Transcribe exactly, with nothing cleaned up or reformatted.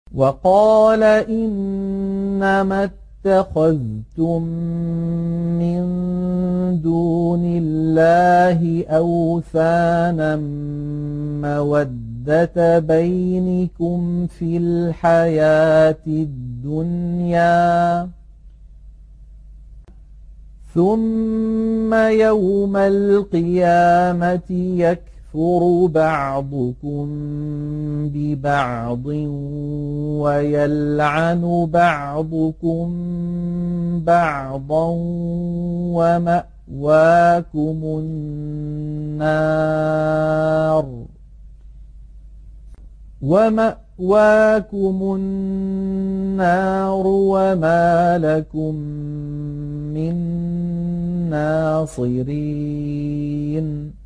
وقال إنما اتخذتم من دون الله أوثانا مودة بينكم في الحياة الدنيا ثم يوم القيامة يكفر بعضكم ببعض ويلعن بعضكم بعضا ومأواكم النار ومأواكم النار وما لكم من ناصرين